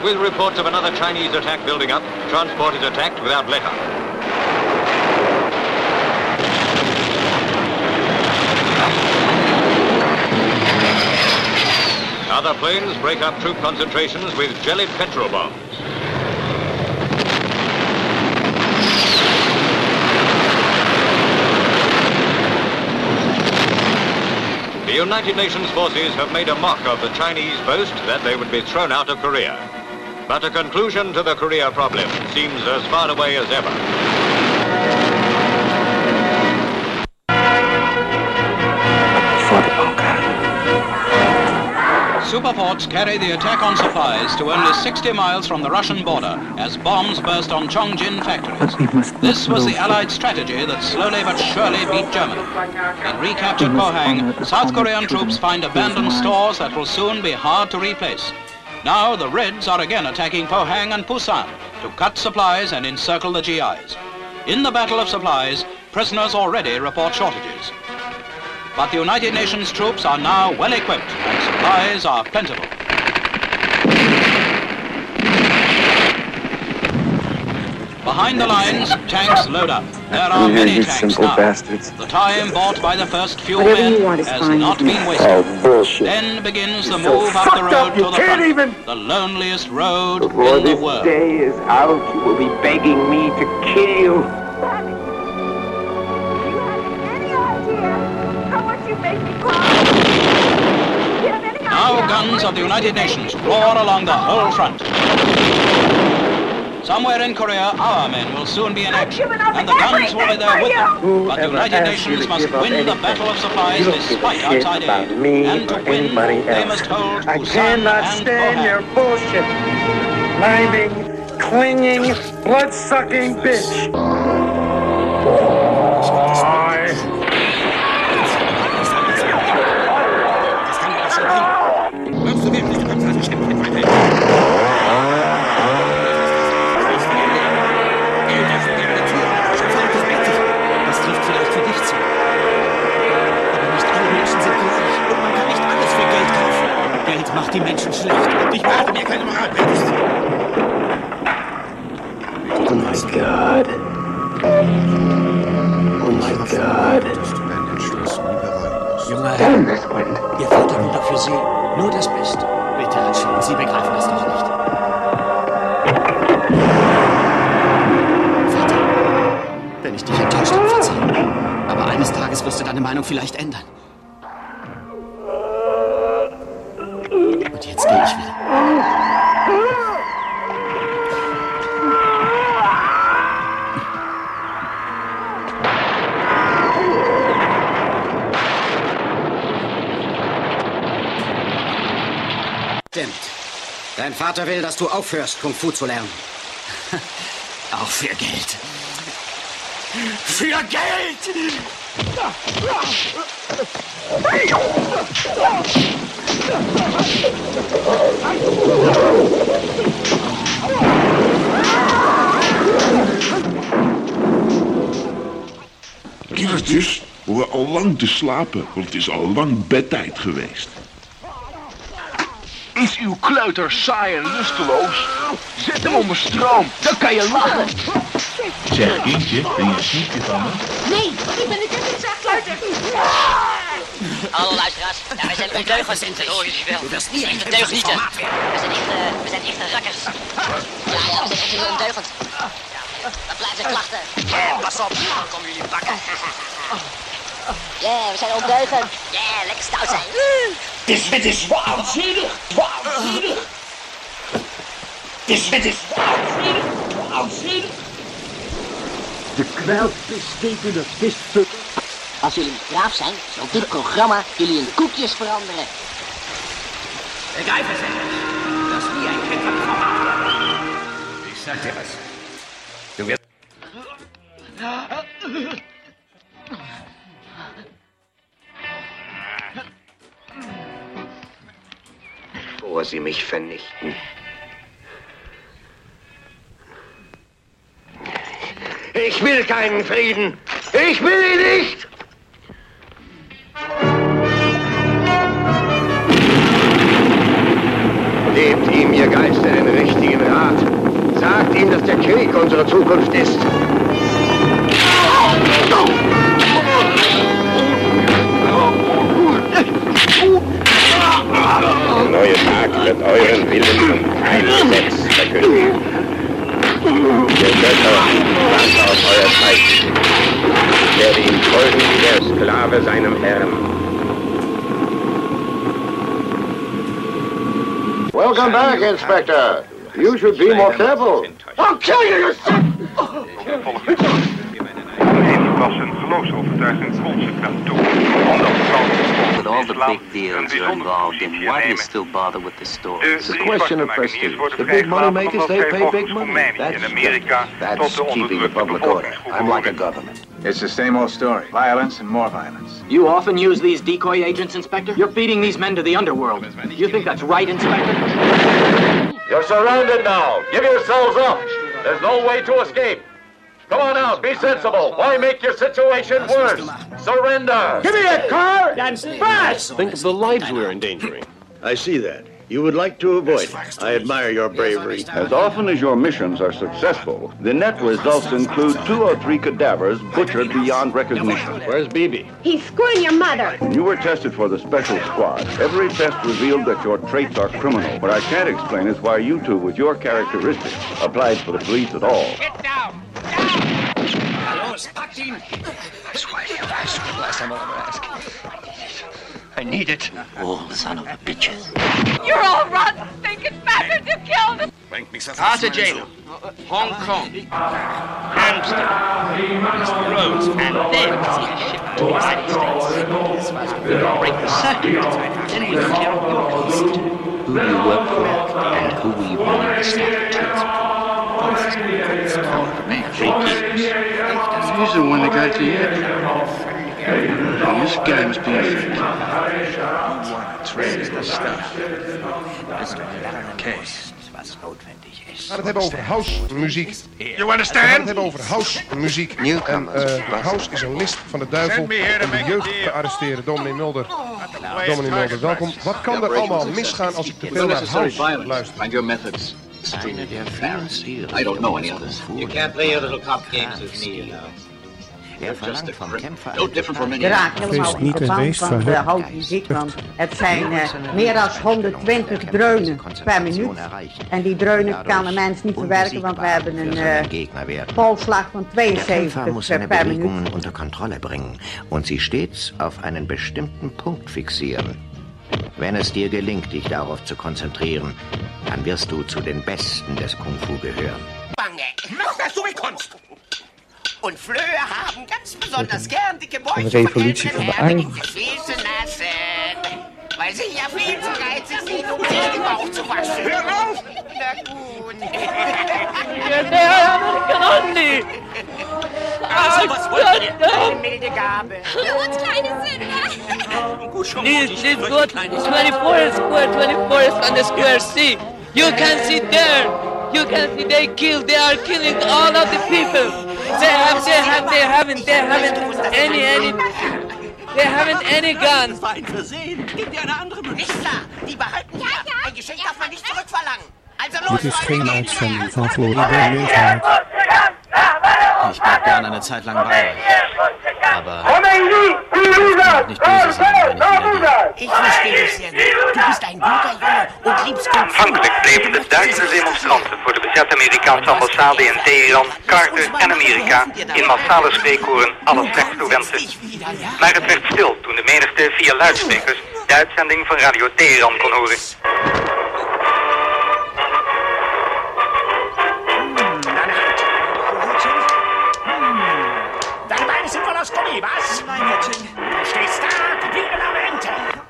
with reports of another Chinese attack building up, transport is attacked without letter. Other planes break up troop concentrations with jellied petrol bombs. The United Nations forces have made a mock of the Chinese boast that they would be thrown out of Korea. But a conclusion to the Korea problem seems as far away as ever. Superforts carry the attack on supplies to only 60 miles from the Russian border as bombs burst on Chongjin factories. This was the Allied strategy that slowly but surely beat Germany. In recaptured Pohang, South Korean troops find abandoned stores that will soon be hard to replace. Now the Reds are again attacking Pohang and Pusan to cut supplies and encircle the GIs. In the battle of supplies, prisoners already report shortages. But the United Nations troops are now well equipped and supplies are plentiful. Behind the lines, tanks load up. There are many tanks now. The time bought by the first few men has not been wasted. Then begins the move up the road to the front, the loneliest road in the world. Before this day is out, you will be begging me to kill you. Now guns of the United Nations roar along the whole front. Somewhere in Korea, our men will soon be in action, and the guns will be there with them. But the United Nations must win the battle of supplies despite outside aid. And to win, they must hold Busan and stand your Pohang. bullshit. Liming, clinging, blood-sucking bitch. Macht die Menschen schlecht und ich behalte mir keine Moralpredigt. Oh my God. Oh my God. Junger Herr, Ihr Vater will doch für Sie nur das Beste. Bitte, Ratschin, Sie begreifen das doch nicht. Vater, wenn ich dich enttäuscht habe, verzeih. Aber eines Tages wirst du deine Meinung vielleicht ändern. Und jetzt gehe ich wieder. Stimmt. Dein Vater will, dass du aufhörst, Kung Fu zu lernen. Auch für Geld. Für Geld! Kindertjes horen al lang te slapen, want het is al lang bedtijd geweest. Is uw kleuter saai en lusteloos? Zet hem onder stroom, dan kan je lachen. Zeg kindje, ben je snoepje van me? Nee, ik ben de kleuter. Hallo luisteraars, ja, wij zijn ondeugend. Dat hoor je wel. Dat is niet echt Deugnieten. We zijn echte rakkers. Ja, we zijn echt ondeugend. Ja, dat blijven de klachten. Ja, pas op, dan komen jullie bakken. Ja, we zijn ondeugend. Ja, lekker stout zijn. Het is waanzinnig. Waanzinnig. Het is waanzinnig. Waanzinnig. De kwijlvis steekt in de visput. Als jullie braaf zijn, zal dit programma jullie in koekjes veranderen. Begreifen Sie nicht. Das ist wie ein Kind von Frau Mafia. Ich sag dir was. Du wirst... Bevor sie mich vernichten. Ich will keinen Frieden. Ich will ihn nicht. Lebt ihm, ihr Geister, in Recht. unsere Zukunft ist. Der neue Tag wird euren Willen zum kein Gesetz verkünden. Ihr Götter, warte auf euer Zeichen. Ich werde ihm folgen wie der Sklave seinem Herrn. Welcome back, Inspector. You should be more careful. I'll kill you, you son! was een geloofsovertuiging consequent toe. Omdat with all the big deals you're involved in, why do you still bother with the story? It's a question of prestige. The big money makers, they pay big money. That's keeping the public order. I'm like a government. It's the same old story. Violence and more violence. You often use these decoy agents, Inspector? You're feeding these men to the underworld. You think that's right, Inspector? You're surrounded now. Give yourselves up. There's no way to escape. Come on out. Be sensible. Why make your situation worse? Surrender. Give me a car and fast! Think of the lives we're endangering. I see that. You would like to avoid it. I admire your bravery. As often as your missions are successful, the net results include 2 or 3 cadavers butchered beyond recognition. Where's Bibi? He's screwing your mother. When you were tested for the special squad, every test revealed that your traits are criminal. What I can't explain is why you two, with your characteristics, applied for the police at all. Get down! Los, packt ihn! I swear to you, last time I'll ever ask. I need it. Oh, son of a bitches. You're all rotten, stinking bastard! You killed him! Cartagena, Hong Kong, Amsterdam, Mr. Rhodes, and then we ship to the United States. We'll break the circuit, then we take care of your case. Who you work for and who we want to start He's the one that got the edge. This guy must be a fake. You want to trade this stuff. Okay. We gaan het hebben over house-muziek. You understand? We gaan het hebben over house-muziek. En house is een list van de duivel om de jeugd te arresteren. Dominee Mulder. Dominee Mulder, welkom. Wat kan er allemaal misgaan als ik te veel naar house luister? Find your methods. I don't know any others. You can't play your little cop games with me, you know. No different from Je raakt helemaal in de band van de houtmuziek, want het zijn meer dan 120 dreunen per minuut. En die dreunen kan een mens niet verwerken, want we hebben een polsslag van 72 per minuut. Unter Kontrolle bringen und sie stets auf einen bestimmten Punkt fixieren. Wenn es dir gelingt, dich darauf zu konzentrieren, dann wirst du zu den Besten des Kung Fu gehören. Bange, mach das du kannst. Und Flöhe haben ganz besonders gern dicke Bäuche von älteren Herren in gefäße lassen. Weil sie ja viel zu geizig sind, um sich den Bauch zu waschen. Hör auf! Na gut. Der American only! Also, was wollt ihr? Eine milde Gabe. Für uns kleine Sünder. This got 24 square is on the square C. You can see there. You can see they are killing all of the people. They haven't any guns. Gib dir eine andere Möglichkeit. Die behalten wir. Ein Geschenk darf man nicht zurückverlangen. Also los, Dit is geen uitzending van Florida Nieuwsheid. Ich bleib gerne eine Zeit lang bei euch. Aber nicht böse sein, wenn ich wieder gehe. Ich verstehe dich sehr gut. Du bist ein guter Junge und liebst Kung Fu. Aanvankelijk bleven de duizenden demonstranten voor de bezette Amerikaanse ambassade in Teheran, Carter en Amerika in massale spreekkoren alle slechts toewensen. Maar het werd stil toen de menigte via luidsprekers de uitzending van Radio Teheran kon horen. Deine Beine sind voll aus Gummi, was? Nein, Mädchen. Du stehst da, wie eine Lamente.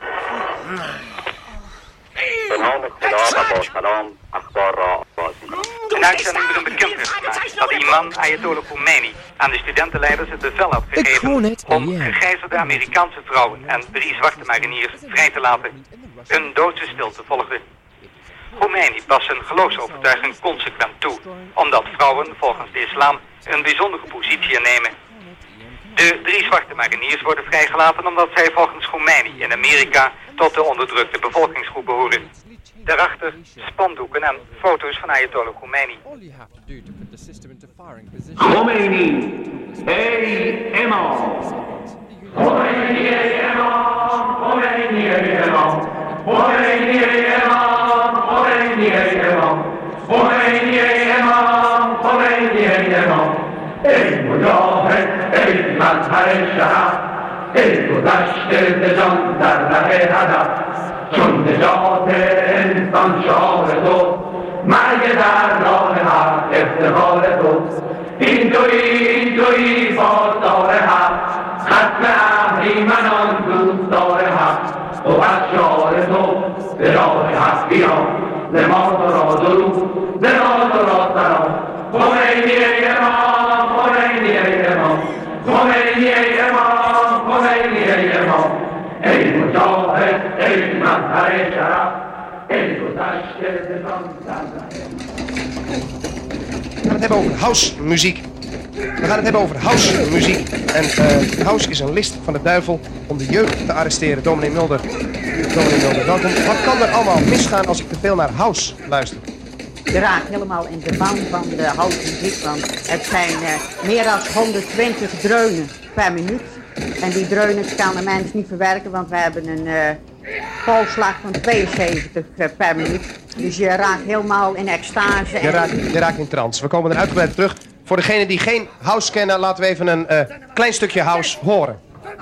Een uitzending met een bekend werd gemaakt dat imam Ayatollah Khomeini aan de studentenleiders het bevel had gegeven om gegijzelde Amerikaanse vrouwen en 3 zwarte mariniers vrij te laten. Een doodse stilte volgde. Khomeini pas zijn geloofsovertuiging consequent toe, omdat vrouwen volgens de islam een bijzondere positie innemen. De 3 zwarte mariniers worden vrijgelaten omdat zij volgens Khomeini in Amerika tot de onderdrukte bevolkingsgroep behoren. Daarachter spandoeken en foto's van Ayatollah Khomeini. Khomeini, hey imam. Khomeini, hey imam. Khomeini, hey imam. Khomeini, hey imam. Khomeini, hey imam. Khomeini, hey imam. Khomeini, hey imam. ای مجاهد ای مظهر شرف ای گذشته جان در ره هدف چون نجات انسان شعار تو مرگ در راه حق افتخار تو اینجوری بازدار حق ختم اهریمنان دوستدار حق و از شعار تو به راه حق بیا نماز را درود نماز را سلام خمینی ای امام خمینی ای امام خمینی ای امام خمینی ای امام ای مجاهد ای مظهر شرف ای گذشته زمان We gaan het hebben over housemuziek. We gaan het hebben over housemuziek. En house is een list van de duivel om de jeugd te arresteren. Dominee Mulder. Welkom. Wat kan er allemaal misgaan als ik te veel naar house luister? Je raakt helemaal in de ban van de housemuziek, want het zijn meer dan 120 dreunen per minuut. En die dreunen kan de mens niet verwerken, want we hebben een polsslag van 72 per minuut. Dus je raakt helemaal in extase. Je raakt in trance. We komen er uitgebreid op terug. Voor degenen die geen house kennen, laten we even een klein stukje house horen.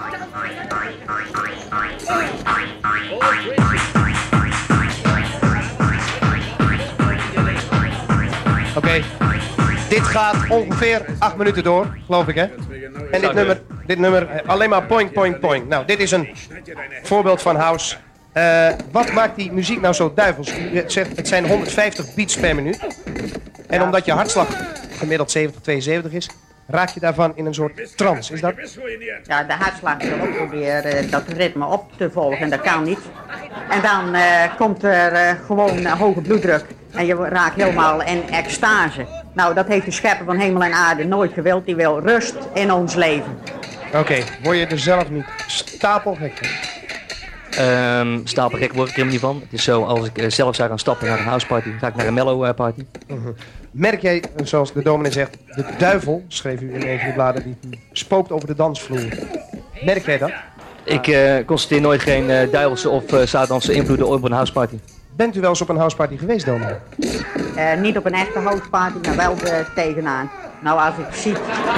Oké, dit gaat ongeveer 8 minuten door, geloof ik, hè? En dit nummer, alleen maar poing, poing, poing. Nou, dit is een voorbeeld van house. Wat maakt die muziek nou zo duivels? Je zegt, het zijn 150 beats per minuut. En omdat je hartslag gemiddeld 70, 72 is, raak je daarvan in een soort trance, is dat? Ja, de hartslag wil ook proberen dat ritme op te volgen, dat kan niet. En dan komt er gewoon hoge bloeddruk en je raakt helemaal in extase. Nou, dat heeft de schepper van hemel en aarde nooit gewild, die wil rust in ons leven. Oké, word je er zelf niet stapelgek? Stapelgek word ik er helemaal niet van. Het is zo, als ik zelf zou gaan stappen naar een houseparty, ga ik naar een mellow party. Merk jij, zoals de dominee zegt, de duivel, schreef u in een van de bladen, die spookt over de dansvloer. Merk jij dat? Ik constateer nooit geen duivelse of satanse invloeden op een houseparty. Bent u wel eens op een houseparty geweest, dominee? Niet op een echte houseparty, maar wel tegenaan. Nou, als ik zie...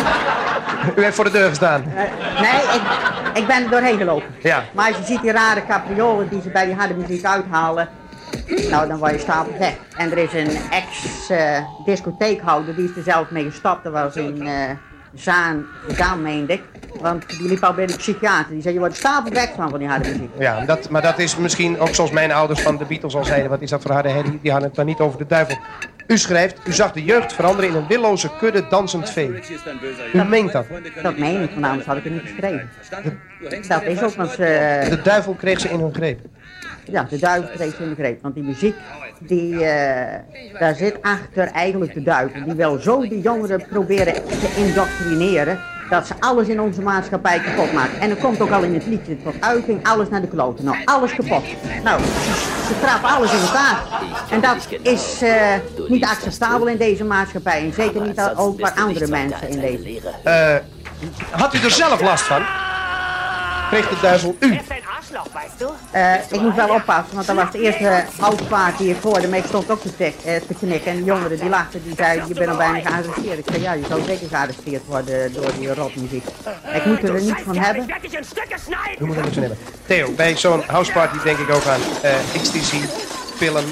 U heeft voor de deur gestaan? Nee, ik ben er doorheen gelopen. Ja. Maar als je ziet die rare capriolen die ze bij die harde muziek uithalen, nou, dan word je stapelgek. En er is een ex-discotheekhouder, die is er zelf mee gestapt. Dat was in Zaan, meende ik. Want die liep al bij de psychiater. Die zei, je wordt stapelgek van die harde muziek. Ja, maar dat is misschien ook zoals mijn ouders van de Beatles al zeiden. Wat is dat voor harde herrie? Die hadden het dan niet over de duivel. U schrijft, u zag de jeugd veranderen in een willoze kudde dansend vee. U meent dat? Dat meen ik, want anders had ik het niet geschreven. Dat is ook, want de duivel kreeg ze in hun greep. Ja, de duivel kreeg ze in de greep. Want die muziek, daar zit achter eigenlijk de duivel. Die wil zo die jongeren proberen te indoctrineren, dat ze alles in onze maatschappij kapot maken. En er komt ook al in het liedje tot uiting, alles naar de kloten. Nou, alles kapot. Nou, ze trappen alles in elkaar. En dat is niet acceptabel in deze maatschappij. En zeker niet ook voor andere mensen in deze. Had u er zelf last van? Kreeg de duivel u? Ik moet wel oppassen, want dat was de eerste houseparty die ik hoorde. Maar ik stond ook te knikken. En de jongeren die lachten, die zeiden, je bent al bijna gearresteerd. Ik zei, ja, je zou zeker gearresteerd worden door die rotmuziek. Ik moet er niets van hebben. U moet er niets van hebben. Theo, bij zo'n houseparty denk ik ook aan ecstasy, pillen.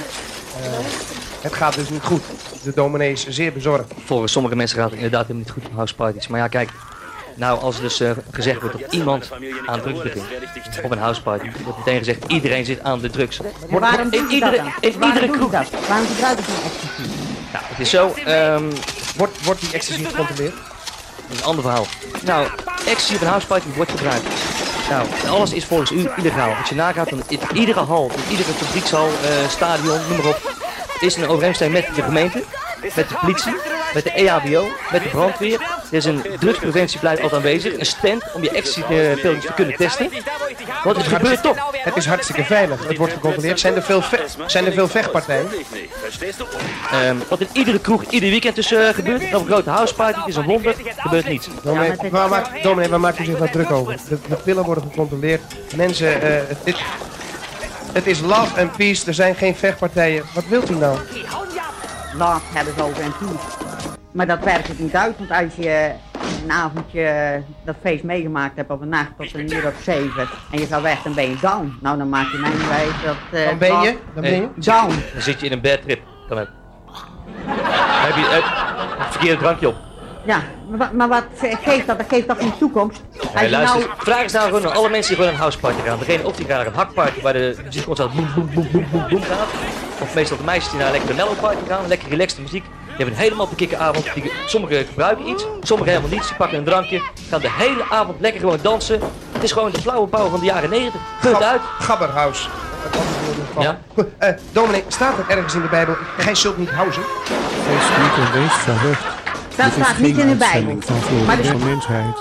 Het gaat dus niet goed. De dominee is zeer bezorgd. Volgens sommige mensen gaat het inderdaad helemaal niet goed op houseparties. Maar ja, kijk. Nou, als er dus gezegd wordt dat iemand aan drugs begint op een houseparty, wordt meteen gezegd iedereen zit aan de drugs. Waarom doe je dat dan? Waarom doe je dat? Waarom gebruiken ze ecstasy? Nou, het is zo, wordt die ecstasy gecontroleerd? Dat is een ander verhaal. Nou, ecstasy op een houseparty wordt gebruikt. Nou, alles is volgens u illegaal. Als je nagaat, dan in iedere hal, in iedere fabriekshal, stadion, noem maar op, is een overeenstemming met de gemeente, met de politie, met de EHBO, met de brandweer. Er is een drugspreventiebeleid altijd aanwezig. Een stand om je ecstasy-pillings te kunnen testen. Wat het gebeurt toch? Het is hartstikke veilig. Het wordt gecontroleerd. Zijn er veel vechtpartijen? Wat in iedere kroeg, ieder weekend dus gebeurt. Op een grote houseparty, het is een wonder. Gebeurt niets. Dominee, waar maakt u zich wat druk over? De pillen worden gecontroleerd. Mensen, het is love and peace. Er zijn geen vechtpartijen. Wat wilt u nou? Love hebben ze over en peace. Maar dat werkt het niet uit, want als je een avondje dat feest meegemaakt hebt op een nacht tot 7 en je gaat weg, dan ben je down. Nou, dan maak je mij niet wijs dat... Dan ben je? Down. Dan zit je in een bad trip. Dan heb je het verkeerde drankje op. Ja, maar wat geeft dat? Dat geeft toch in de toekomst? Hey, luister, vraag eens nou gewoon aan alle mensen die gewoon een houseparty gaan. Degene of die gaan naar een hakparty waar de muziek constant boem boem boem boem boem boem gaat. Of meestal de meisjes die naar een lekkere mellow-party gaan, lekker relaxte muziek. Die hebben een helemaal bekikkenavond. Sommigen gebruiken iets, sommigen helemaal niets. Die pakken een drankje, gaan de hele avond lekker gewoon dansen. Het is gewoon de flauwe bouw van de jaren 90. Punt uit. Gabberhouse. Ja? Dominee, staat er ergens in de Bijbel, gij zult niet housen? Wees niet en wees verheugd. Dat staat niet in de Bijbel. Maar de mensheid.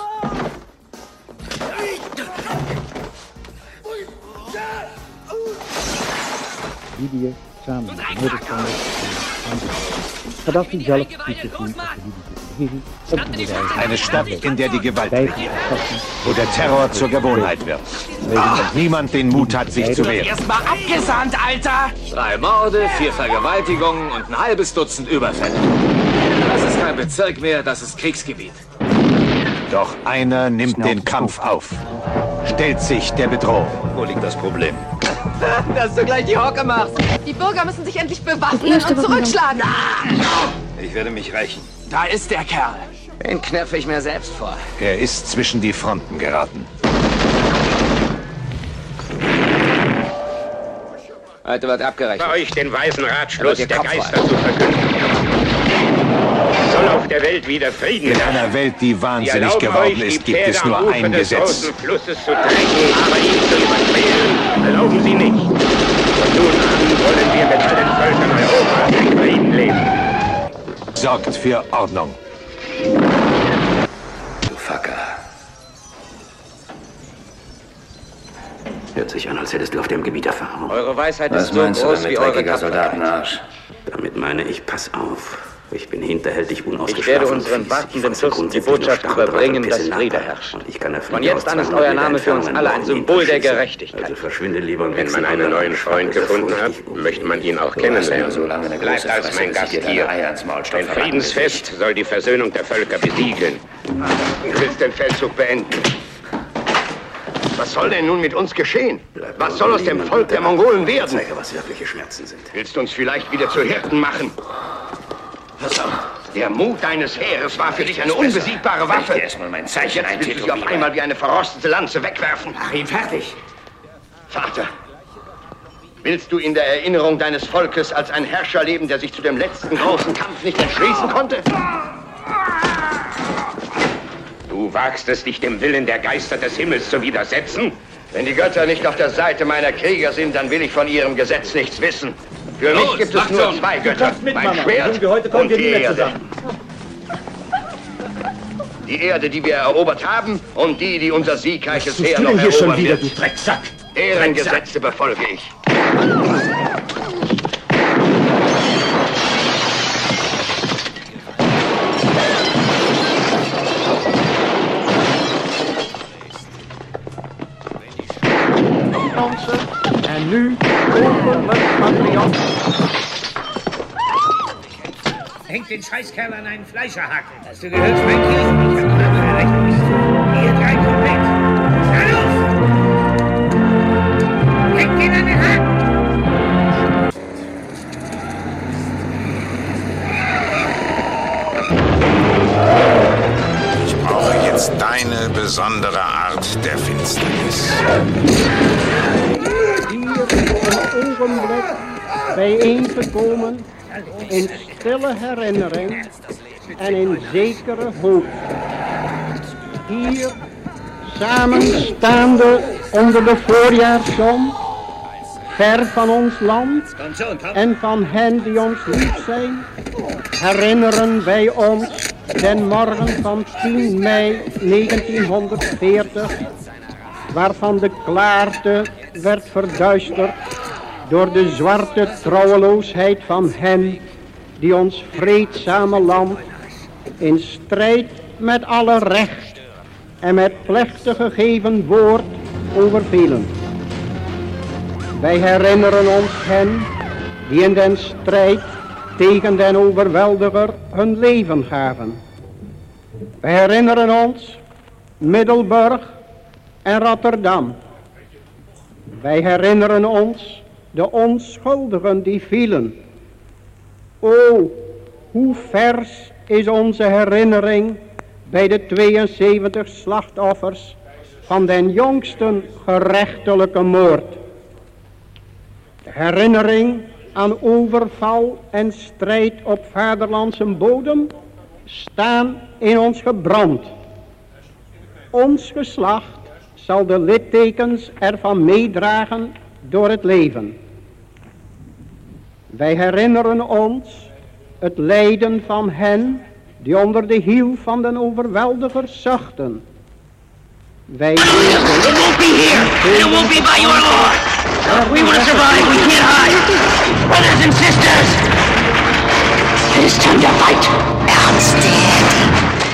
Libië samen met de middenstanders Gaddafi zelf Eine Stadt, in der die Gewalt regiert, wo der Terror zur Gewohnheit wird und niemand den Mut hat, sich zu wehren. Erstmal abgesandt, Alter! 3 Morde, 4 Vergewaltigungen und ein halbes Dutzend Überfälle. Das ist kein Bezirk mehr, das ist Kriegsgebiet. Doch einer nimmt den Kampf auf, stellt sich der Bedrohung. Wo liegt das Problem? Dass du gleich die Hocke machst. Die Bürger müssen sich endlich bewaffnen und zurückschlagen. Ich werde mich rächen. Da ist der Kerl. Den knöpfe ich mir selbst vor. Er ist zwischen die Fronten geraten. Heute wird abgerechnet. Bei euch den weisen Ratschluss der Geister zu verkünden. Es soll auf der Welt wieder Frieden In einer Welt, die wahnsinnig geworden ist, gibt es nur ein Gesetz. Des Flusses zu treten, aber ihn zu überqueren, erlauben Sie nicht. Von nun an wollen wir mit allen Völkern Europas in Frieden leben. Sorgt für Ordnung. Du Fucker. Hört sich an, als hättest du auf dem Gebiet Erfahrung. Eure Weisheit ist so groß wie eure Tapferkeit. Soldatenarsch? Damit meine ich, pass auf. Ich bin hinterhältig unausgeschlafen. Ich werde unseren wartenden Fürsten die Botschaft überbringen, dass Friede herrscht. Von jetzt an ist euer Name für uns alle ein Symbol der Gerechtigkeit. Also verschwinde lieber und wenn man einen neuen Freund gefunden hat, möchte man ihn auch kennenlernen. Bleibt als mein Gast hier. Ein Friedensfest soll die Versöhnung der Völker besiegeln. Du willst den Feldzug beenden. Was soll denn nun mit uns geschehen? Was soll aus dem Volk der Mongolen werden? Zeige, was wirkliche Schmerzen sind. Willst du uns vielleicht wieder zu Hirten machen? Der Mut deines Heeres war für dich eine unbesiegbare Waffe. Erstmal mein Zeichen Jetzt willst du sie auf einmal wie eine verrostete Lanze wegwerfen. Mach ihn fertig. Vater, willst du in der Erinnerung deines Volkes als ein Herrscher leben, der sich zu dem letzten großen Kampf nicht entschließen konnte? Du wagst es, dich dem Willen der Geister des Himmels zu widersetzen? Wenn die Götter nicht auf der Seite meiner Krieger sind, dann will ich von ihrem Gesetz nichts wissen. Für mich gibt es nur 2 Götter, mein Schwert und die Erde. Die Erde, die wir erobert haben und die unser siegreiches Heer noch erobern wird. Du Drecksack! Deren Gesetze befolge ich. En nu open het patriot. Hängt den Scheißkerl an einen Fleischerhaken. Hast du gehört, Frankie? Ich hab eine andere Rechnung. Ihr 3 komplett. Na los! Hängt ihn an den Haken! Ich brauche jetzt deine besondere Art der Finsternis. Een ogenblik bijeengekomen in stille herinnering en in zekere hoop. Hier samenstaande onder de voorjaarszon, ver van ons land en van hen die ons lief zijn, herinneren wij ons den morgen van 10 mei 1940, waarvan de klaarte werd verduisterd door de zwarte trouweloosheid van hen die ons vreedzame land in strijd met alle recht en met plechtig gegeven woord overvielen. Wij herinneren ons hen die in den strijd tegen den overweldiger hun leven gaven. Wij herinneren ons Middelburg en Rotterdam. Wij herinneren ons de onschuldigen die vielen. O, hoe vers is onze herinnering bij de 72 slachtoffers van den jongsten gerechtelijke moord. De herinnering aan overval en strijd op vaderlandse bodem staan in ons gebrand. Ons geslacht zal de littekens ervan meedragen door het leven. Wij herinneren ons het lijden van hen die onder de hiel van den overweldiger zuchten. Wij It won't be here! It won't be by your law! We want to survive, we can't hide! Brothers and sisters! It is time to fight! Outstanding!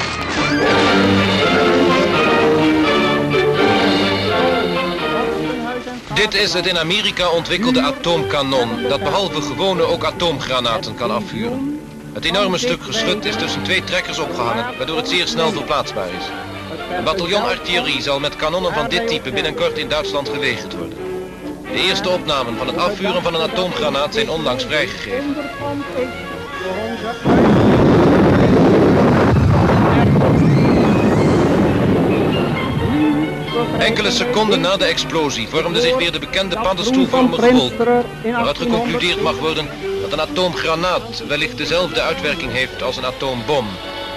Dit is het in Amerika ontwikkelde atoomkanon, dat behalve gewone ook atoomgranaten kan afvuren. Het enorme stuk geschut is tussen 2 trekkers opgehangen, waardoor het zeer snel verplaatsbaar is. Een bataljon artillerie zal met kanonnen van dit type binnenkort in Duitsland gelegerd worden. De eerste opnamen van het afvuren van een atoomgranaat zijn onlangs vrijgegeven. Enkele seconden na de explosie vormde zich weer de bekende paddenstoelvormige wolk, waaruit geconcludeerd mag worden dat een atoomgranaat wellicht dezelfde uitwerking heeft als een atoombom.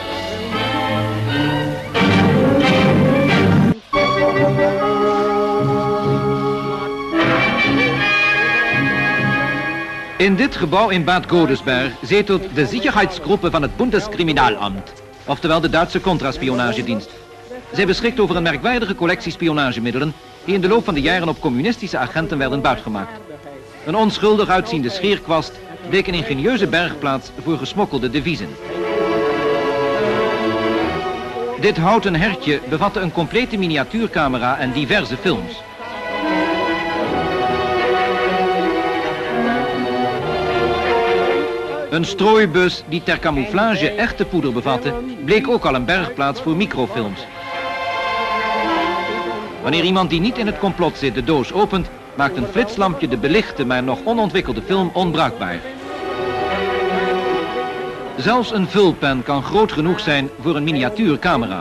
In dit gebouw in Bad Godesberg zetelt de Sicherheitsgruppe van het Bundeskriminalamt, oftewel de Duitse contraspionagedienst. Zij beschikt over een merkwaardige collectie spionagemiddelen die in de loop van de jaren op communistische agenten werden buitgemaakt. Een onschuldig uitziende scheerkwast bleek een ingenieuze bergplaats voor gesmokkelde deviezen. Dit houten hertje bevatte een complete miniatuurcamera en diverse films. Een strooibus die ter camouflage echte poeder bevatte, bleek ook al een bergplaats voor microfilms. Wanneer iemand die niet in het complot zit de doos opent, maakt een flitslampje de belichte maar nog onontwikkelde film onbruikbaar. Zelfs een vulpen kan groot genoeg zijn voor een miniatuurcamera.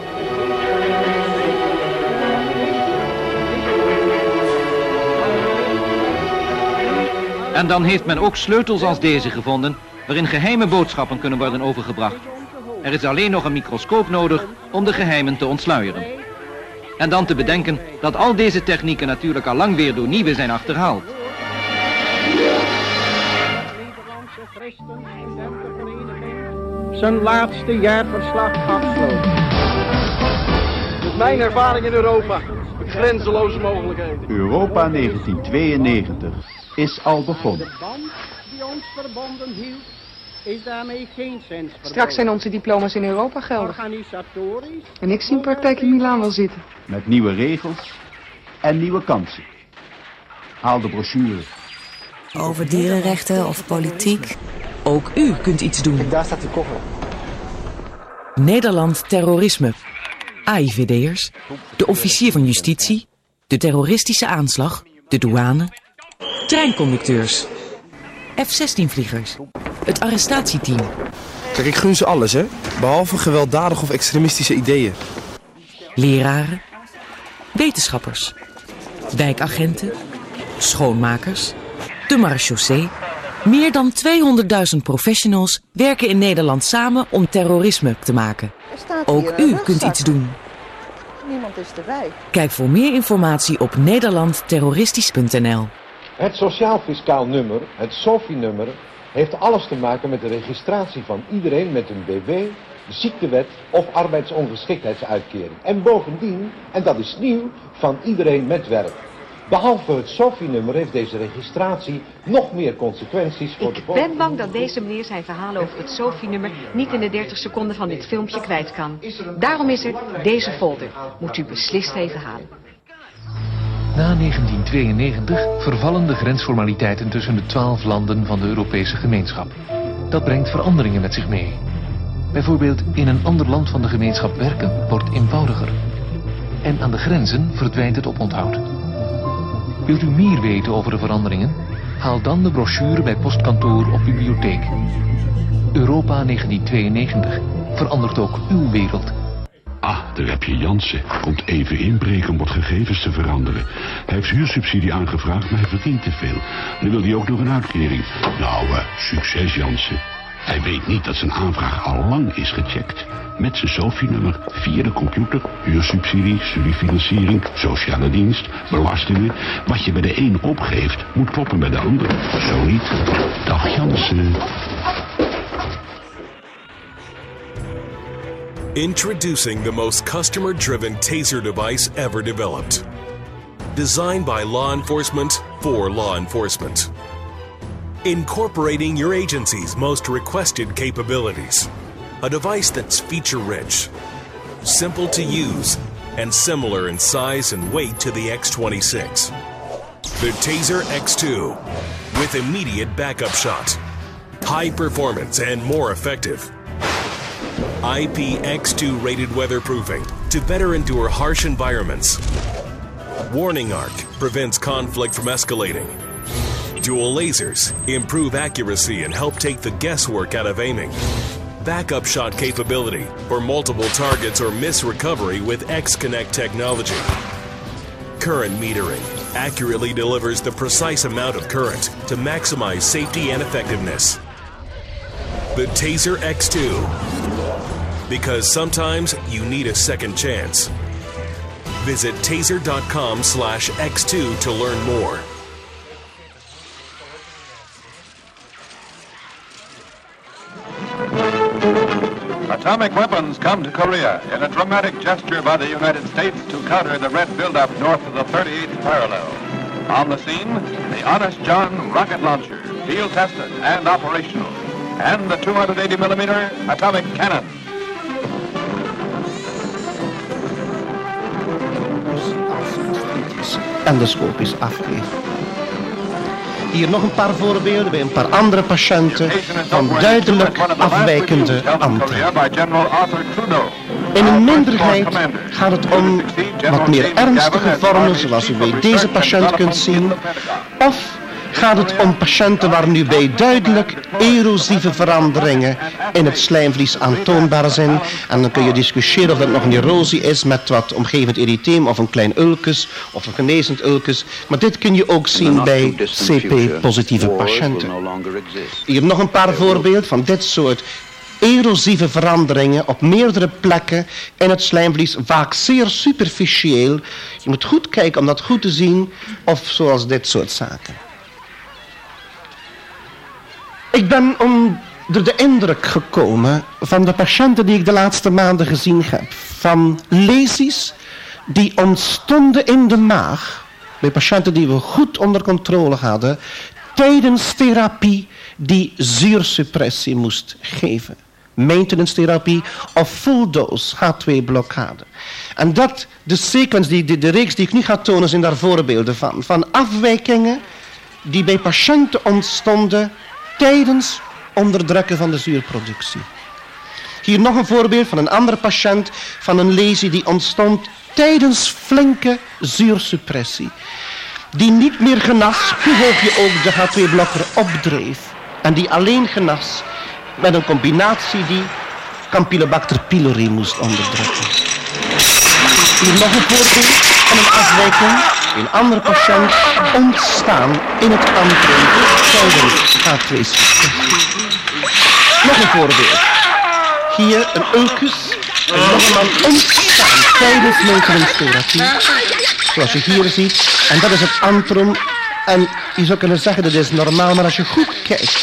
En dan heeft men ook sleutels als deze gevonden, waarin geheime boodschappen kunnen worden overgebracht. Er is alleen nog een microscoop nodig om de geheimen te ontsluieren. En dan te bedenken dat al deze technieken natuurlijk al lang weer door nieuwe zijn achterhaald. Zijn laatste jaarverslag afsloot. Dus mijn ervaring in Europa, met grenzeloze mogelijkheden. Europa 1992 is al begonnen. De band die ons verbonden hield, is daarmee geen zins. Straks zijn onze diploma's in Europa geldig. Organisatorisch. En ik zie een praktijk in Milaan wel zitten. Met nieuwe regels en nieuwe kansen. Haal de brochure. Over dierenrechten of politiek. Ook u kunt iets doen. Daar staat de koffer. Nederland terrorisme. AIVD'ers, de officier van justitie, de terroristische aanslag, de douane, treinconducteurs, F-16-vliegers, het arrestatieteam. Kijk, ik gun ze alles, hè? Behalve gewelddadige of extremistische ideeën. Leraren, wetenschappers, wijkagenten, schoonmakers, de marechaussee. Meer dan 200.000 professionals werken in Nederland samen om terrorisme te maken. Ook u kunt iets doen. Niemand is erbij. Kijk voor meer informatie op nederlandterroristisch.nl. Het sociaal-fiscaal nummer, het SOFI-nummer, heeft alles te maken met de registratie van iedereen met een BV ziektewet of arbeidsongeschiktheidsuitkering. En bovendien, en dat is nieuw, van iedereen met werk. Behalve het SOFI-nummer heeft deze registratie nog meer consequenties voor de Ik ben bang dat deze meneer zijn verhaal over het SOFI-nummer niet in de 30 seconden van dit filmpje kwijt kan. Daarom is er deze folder. Moet u beslist even halen. Na 1992 vervallen de grensformaliteiten tussen de 12 landen van de Europese gemeenschap. Dat brengt veranderingen met zich mee. Bijvoorbeeld in een ander land van de gemeenschap werken wordt eenvoudiger. En aan de grenzen verdwijnt het oponthoud. Wilt u meer weten over de veranderingen? Haal dan de brochure bij postkantoor op bibliotheek. Europa 1992 verandert ook uw wereld. Ah, daar heb je Jansen. Komt even inbreken om wat gegevens te veranderen. Hij heeft huursubsidie aangevraagd, maar hij verdient te veel. Nu wil hij ook nog een uitkering. Nou, succes Jansen. Hij weet niet dat zijn aanvraag al lang is gecheckt. Met zijn SOFI-nummer, via de computer, huursubsidie, studiefinanciering, sociale dienst, belastingen. Wat je bij de een opgeeft, moet kloppen bij de ander. Zo niet. Dag Jansen. Introducing the most customer-driven taser device ever developed. Designed by law enforcement for law enforcement. Incorporating your agency's most requested capabilities. A device that's feature-rich, simple to use, and similar in size and weight to the X26. The Taser X2, with immediate backup shot, high performance and more effective. IPX2 rated weatherproofing to better endure harsh environments. Warning arc prevents conflict from escalating. Dual lasers improve accuracy and help take the guesswork out of aiming. Backup shot capability for multiple targets or miss recovery with X-Connect technology. Current metering accurately delivers the precise amount of current to maximize safety and effectiveness. The Taser X2. Because sometimes you need a second chance. Visit taser.com/X2 to learn more. Atomic weapons come to Korea in a dramatic gesture by the United States to counter the red buildup north of the 38th parallel. On the scene, the Honest John rocket launcher, field tested and operational, and the 280mm atomic cannon. En de scope is afgegeven. Hier nog een paar voorbeelden bij een paar andere patiënten van duidelijk afwijkende antwoorden. In een minderheid gaat het om wat meer ernstige vormen, zoals u bij deze patiënt kunt zien, of gaat het om patiënten waar nu bij duidelijk erosieve veranderingen in het slijmvlies aantoonbaar zijn. En dan kun je discussiëren of dat nog een erosie is met wat omgevend erytheem of een klein ulcus of een genezend ulcus. Maar dit kun je ook zien bij CP-positieve patiënten. Hier nog een paar voorbeelden van dit soort erosieve veranderingen op meerdere plekken in het slijmvlies, vaak zeer superficieel. Je moet goed kijken om dat goed te zien, of zoals dit soort zaken. Ik ben onder de indruk gekomen van de patiënten die ik de laatste maanden gezien heb. Van lesies die ontstonden in de maag, bij patiënten die we goed onder controle hadden, tijdens therapie die zuursuppressie moest geven. Maintenance therapie of full dose H2-blokkade. En dat, de sequence, de reeks die ik nu ga tonen, zijn daar voorbeelden van afwijkingen die bij patiënten ontstonden tijdens onderdrukken van de zuurproductie. Hier nog een voorbeeld van een andere patiënt van een lesie die ontstond tijdens flinke zuursuppressie. Die niet meer genas, hoe hoog je ook de H2-blokker opdreef. En die alleen genas met een combinatie die Campylobacter pylori moest onderdrukken. Hier nog een voorbeeld van een afwijking. Een andere patiënt ontstaan in het antrum tijdens H2-suppressie. Nog een voorbeeld. Hier een ulcus, een jongeman ontstaan tijdens maintenance-therapie. Zoals je hier ziet. En dat is het antrum. En je zou kunnen zeggen dat is normaal, maar als je goed kijkt,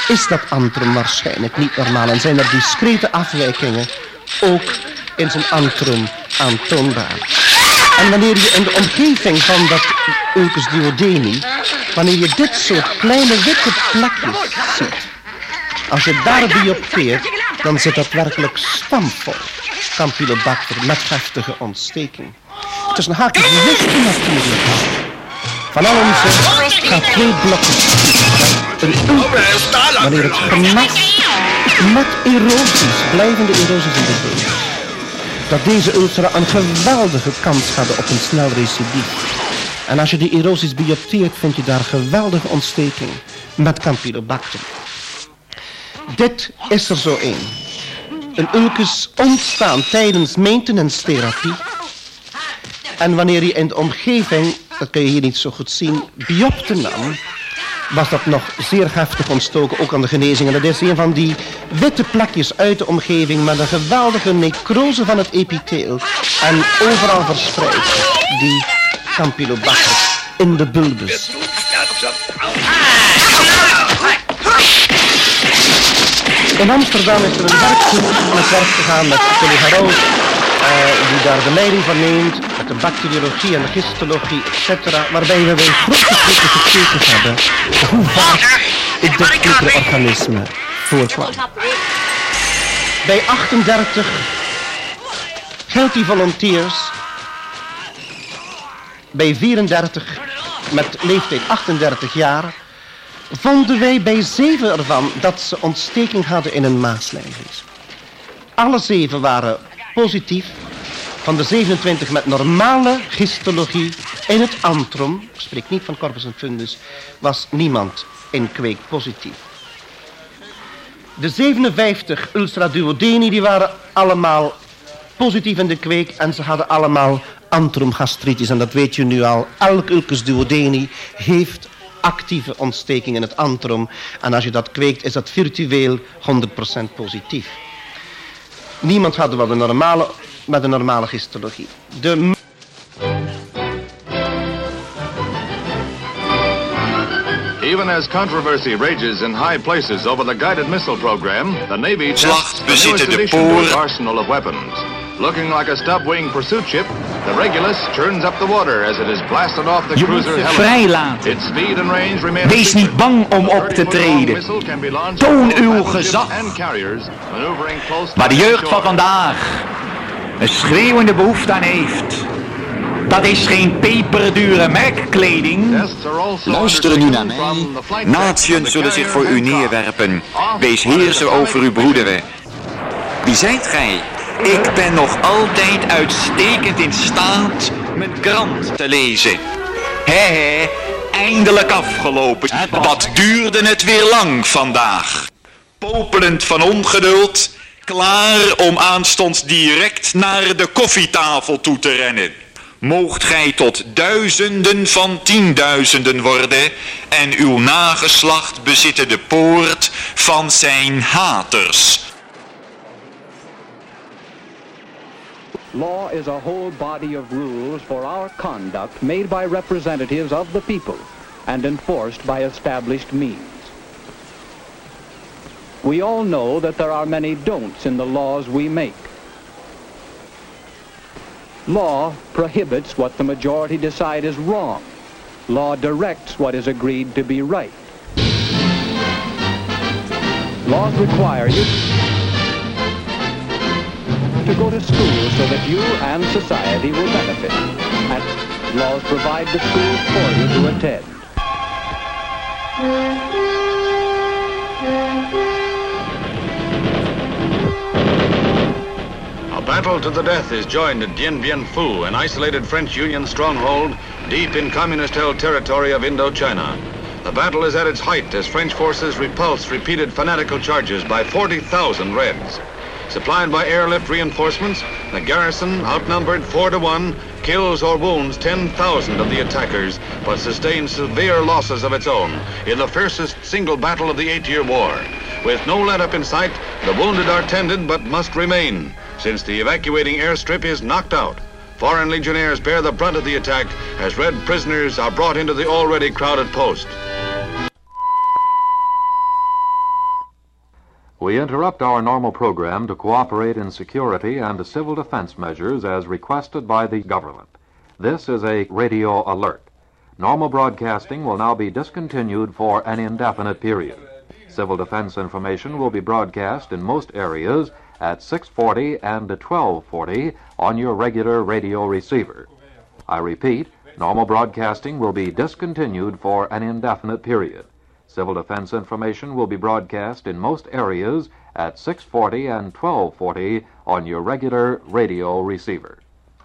is dat antrum waarschijnlijk niet normaal en zijn er discrete afwijkingen ook in zijn antrum aantoonbaar. En wanneer je in de omgeving van dat ulcus duodeni, wanneer je dit soort kleine witte plekjes ziet, als je daar biopteert, dan zit dat werkelijk stampvol Campylobacter met heftige ontsteking. Het is een haakje lichte natuurlijk. Van al onze K2-blokken, een ulcus, wanneer het gemest met erosies, blijvende erosies in de bult, dat deze ulcera een geweldige kans hadden op een snel recidief. En als je die erosies biopteert, vind je daar geweldige ontsteking met Campylobacter. Dit is er zo één. Een ulcus ontstaan tijdens maintenance therapie. En wanneer je in de omgeving, dat kun je hier niet zo goed zien, biopten nam, was dat nog zeer heftig ontstoken, ook aan de genezing. En dat is een van die witte plekjes uit de omgeving met een geweldige necrose van het epitheel. En overal verspreid die Campylobacter in de bulbus. In Amsterdam is er een werkgroep aan het werk gegaan met collega Roos, die daar de leiding van neemt, met de bacteriologie en de histologie, etc. Waarbij we bij grote groepen gekeken hebben hoe vaak dit micro-organisme voorkwam. Bij 38 healthy volunteers, bij 34 met leeftijd 38 jaar, vonden wij bij 7 ervan dat ze ontsteking hadden in hun maagslijmvlies. Alle 7 waren positief. Van de 27 met normale histologie in het antrum, ik spreek niet van corpus en fundus, was niemand in kweek positief. De 57 ulceraduodeni die waren allemaal positief in de kweek en ze hadden allemaal antrumgastritis. En dat weet je nu al, elk ulcus duodeni heeft actieve ontsteking in het antrum. En als je dat kweekt is dat virtueel 100% positief. Niemand had met een normale histologie. Even as controversy rages in high places over the guided missile program, the Navy tests the newest addition to its arsenal of weapons. Looking like a stub-wing pursuit ship, the Regulus churns up the water as it is blasted off the cruiser Helen. Vrijlaten. Its speed and range remain. Wees niet bang om op te treden. Toon uw gezag. Waar de jeugd van vandaag een schreeuwende behoefte aan heeft, dat is geen peperdure merkkleding. Luister nu naar mij. Natieën zullen zich voor u neerwerpen. Wees heerser over uw broederen. Wie zijt gij? Ik ben nog altijd uitstekend in staat mijn krant te lezen. Hé, eindelijk afgelopen. Wat duurde het weer lang vandaag. Popelend van ongeduld, klaar om aanstonds direct naar de koffietafel toe te rennen. Moogt gij tot duizenden van 10.000 worden en uw nageslacht bezitten de poort van zijn haters. Law is a whole body of rules for our conduct made by representatives of the people and enforced by established means. We all know that there are many don'ts in the laws we make. Law prohibits what the majority decide is wrong. Law directs what is agreed to be right. Laws require you to go to school so that you and society will benefit. And laws provide the schools for you to attend. A battle to the death is joined at Dien Bien Phu, an isolated French Union stronghold deep in communist-held territory of Indochina. The battle is at its height as French forces repulse repeated fanatical charges by 40,000 Reds. Supplied by airlift reinforcements, the garrison, outnumbered 4-1, kills or wounds 10,000 of the attackers, but sustains severe losses of its own in the fiercest single battle of the 8-year war. With no let-up in sight, the wounded are tended but must remain, since the evacuating airstrip is knocked out. Foreign legionnaires bear the brunt of the attack as Red prisoners are brought into the already crowded post. We interrupt our normal program to cooperate in security and civil defense measures as requested by the government. This is a radio alert. Normal broadcasting will now be discontinued for an indefinite period. Civil defense information will be broadcast in most areas at 6:40 and 12:40 on your regular radio receiver. I repeat, normal broadcasting will be discontinued for an indefinite period. Civil defense information will be broadcast in most areas at 6:40 and 12:40 on your regular radio receiver.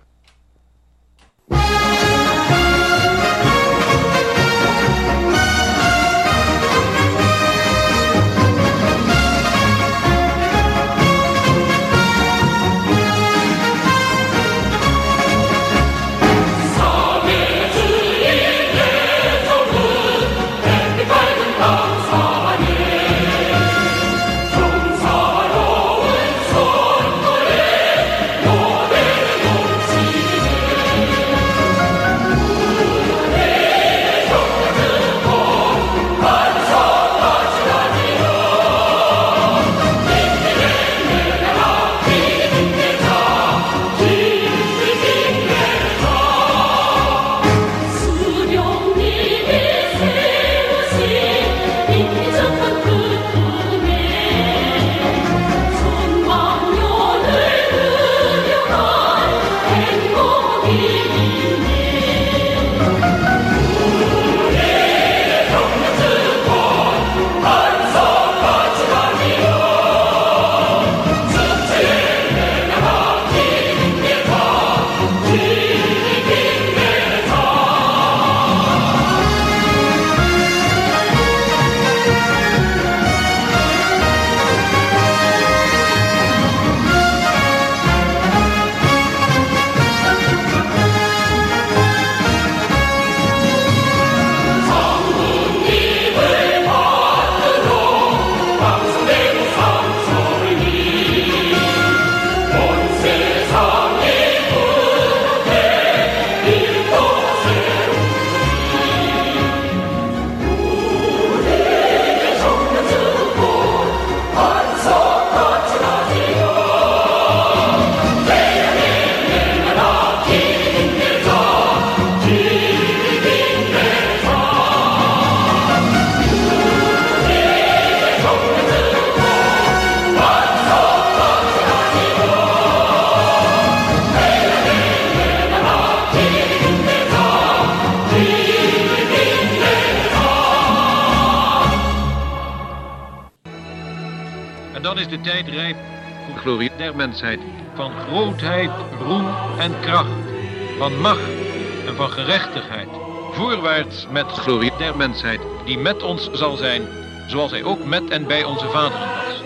En dan is de tijd rijp voor de glorie der mensheid. Van grootheid, roem en kracht. Van macht en van gerechtigheid. Voorwaarts met glorie der mensheid, die met ons zal zijn, zoals hij ook met en bij onze vaderen was.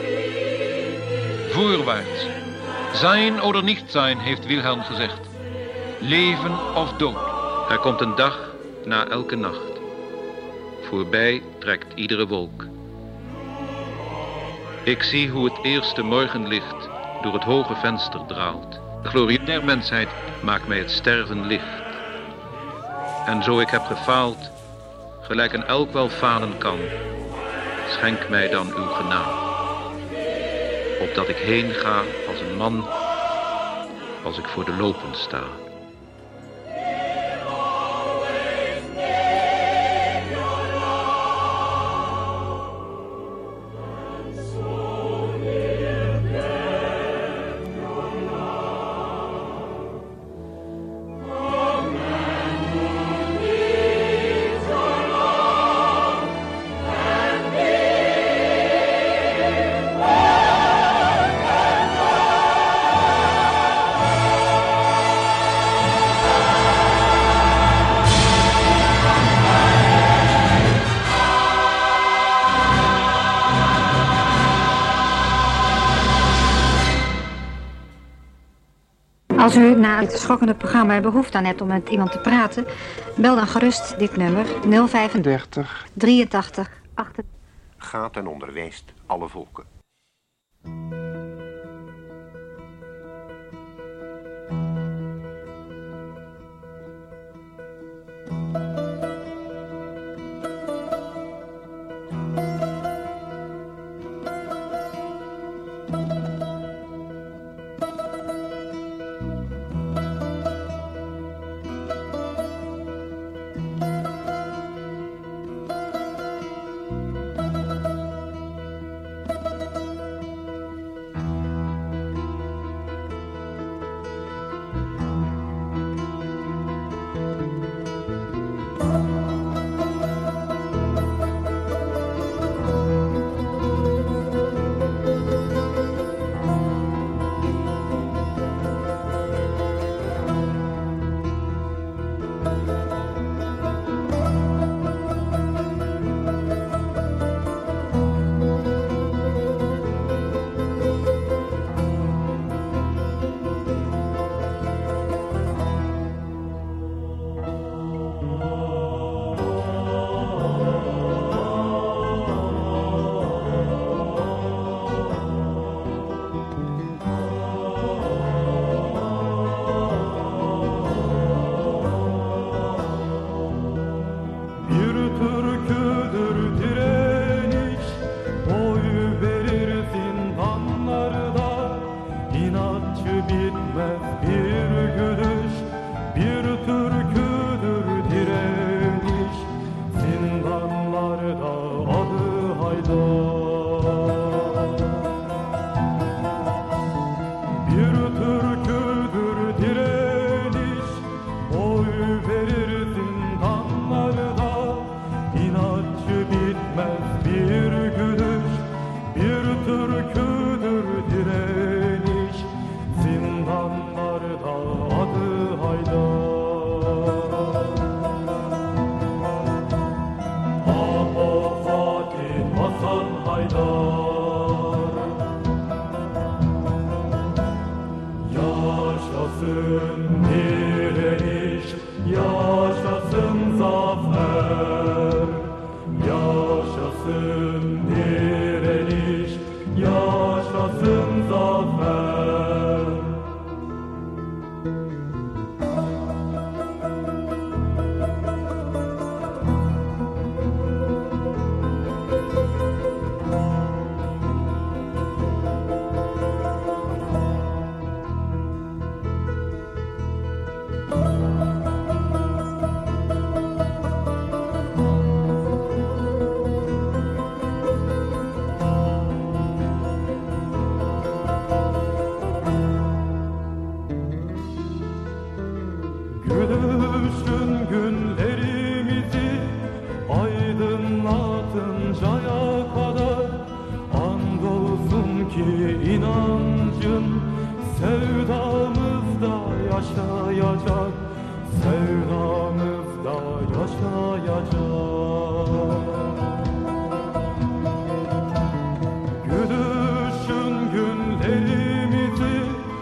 Voorwaarts. Zijn oder niet zijn, heeft Wilhelm gezegd. Leven of dood. Er komt een dag na elke nacht. Voorbij trekt iedere wolk. Ik zie hoe het eerste morgenlicht door het hoge venster draalt. De glorie der mensheid maakt mij het sterven licht. En zo ik heb gefaald, gelijk een elk wel falen kan, schenk mij dan uw genade. Opdat ik heen ga als een man, als ik voor de lopen sta. Als u na het schokkende programma behoefte aan hebt om met iemand te praten, bel dan gerust dit nummer 035 83 8. Gaat en onderwijst alle volken. Yaşasın direniş, yaşasın zafer. Gülüşün günlerimizi aydınlatıncaya kadar, andolsun ki inancın sevdamızda yaşayacak, sevdamızda yaşayacak. Gülüşün günlerimizi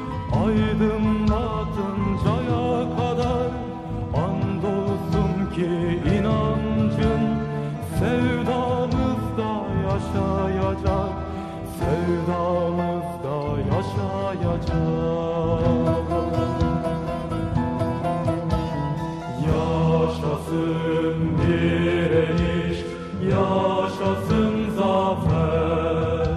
aydınlatıncaya kadar, andolsun ki inancın sevdamızda yaşayacak, sevdamızda yaşayacak. Yaşasın direniş, yaşasın zafer.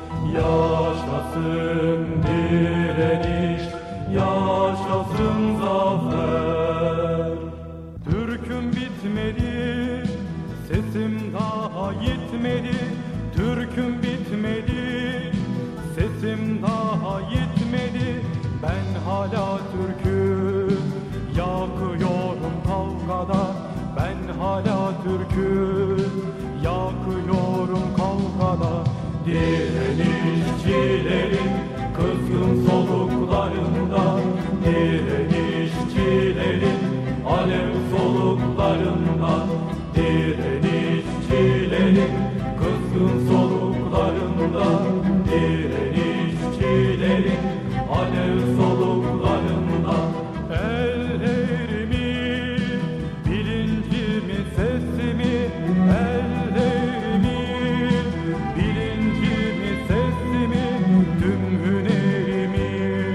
Yaşasın direniş, yaşasın zafer. Türk'üm bitmedi, sesim daha yetmedi. Türk'üm bitmedi, sesim daha yetmedi. Ben hala Türk'üm, yakıyorum kavgada. Ben hala Türk'üm, yakıyorum kavgada. Direnişçilerin kızgın soluklarında, direnişçilerin alev soluklarında, direnişçilerin kızgın soluklarında, direnişçilerin alev soluklarında. Ellerimi, bilincimi, sesimi, ellerimi, bilincimi, sesimi, tüm hünerimi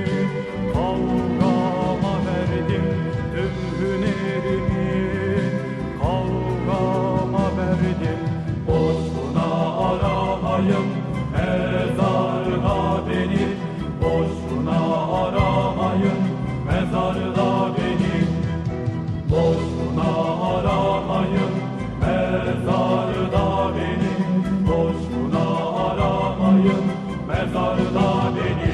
kavgama verdim, tüm hünerimi kavgama verdim. Boşuna aramayın mezarda beni, boşuna aramayın mezarda beni, boşuna aramayın mezarda beni, boşuna aramayın mezarda beni.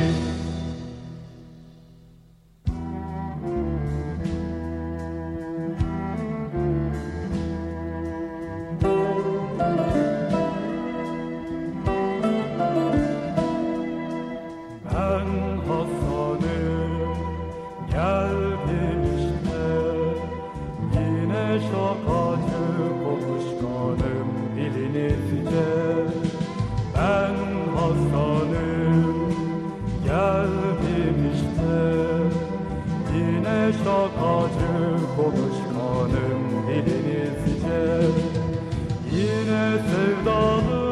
Ben Hasan'ım, geldim işte, yine şakacı konuşkanım dilinizce. Ben Hasan'ım, geldim işte, yine şakacı konuşkanım dilinizce. Yine sevdalı,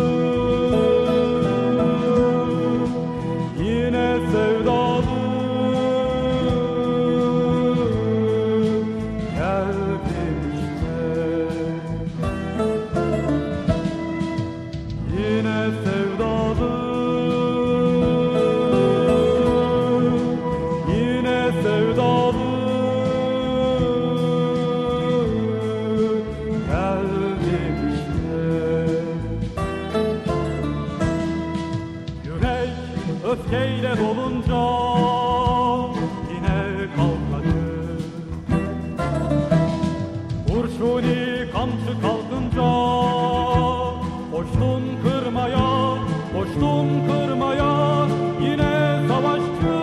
yine sevdalı, geldim işte. Yine sevdalı, yine sevdalı, geldim işte. Yürek öfkeyle dolunca yine kavgacı, kurşuni kamçı kalkınca koştum kırmaya, koştum kırmaya, yine savaşçı.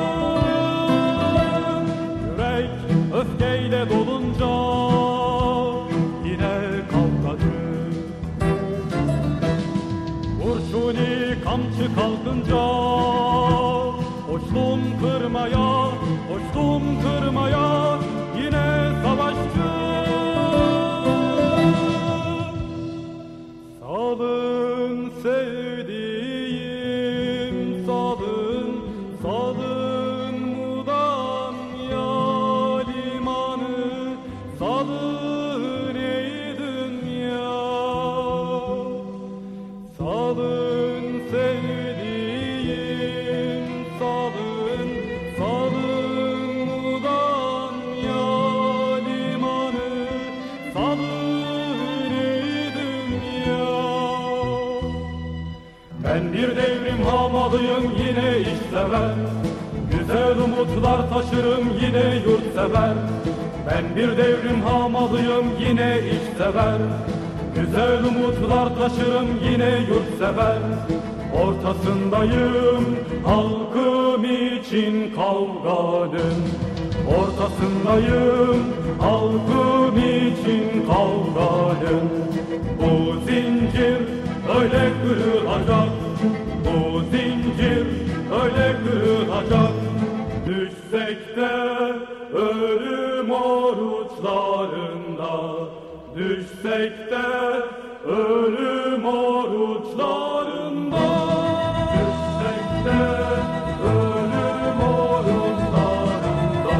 Yürek öfkeyle dolunca yine kavgacı, kurşuni kamçı kalkınca koştum kırmaya, koştum kırmaya, yine savaşçı. Sağlık Salın sevdiğim salın, salın Mudanya limanı, salın ey dünya. Salın sevdiğim salın, salın Mudanya limanı, salın ey dünya. Ben bir devrim hamalıyım yine işsever, güzel umutlar taşırım yine yurtsever. Ben bir devrim hamalıyım yine işsever, güzel umutlar taşırım yine yurtsever. Ortasındayım halkım için kavganın, ortasındayım halkım için kavganın. Bu zincir öyle kırılacak, bu zincir öyle kırılacak. Düşsek de ölüm oruçlarında, düşsek de ölüm oruçlarında, düşsek de ölüm oruçlarında.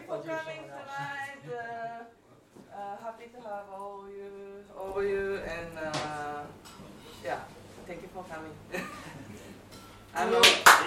for coming tonight. Happy to have all you, and yeah, thank you for coming. Hello.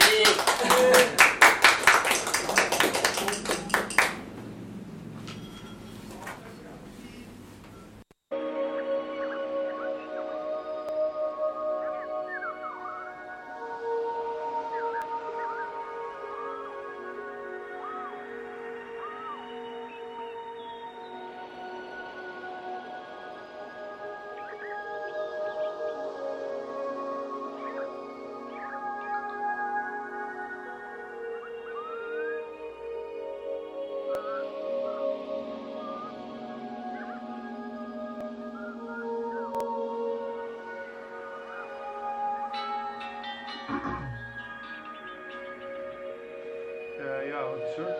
Ja, wat is er?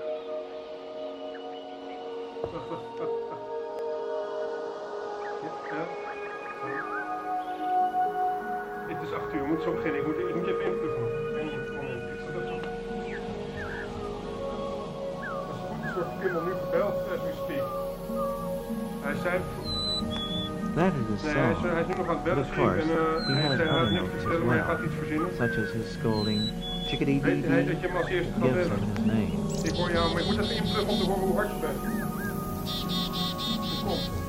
Ja. Het is 8 uur, we moeten zo beginnen. Ik moet even invullen. Moment, ik zat even. Als het goed is, wordt Kimmel nu gebeld as we speak. Hij zei... That is his song. Hij is nu nog aan het bellen. Of course, he has other notes as well, such as his scolding, chickadee dee dee, gives him his name. Ik hoor jou, maar ik moet even invullen om te horen hoe hard je bent. Kom.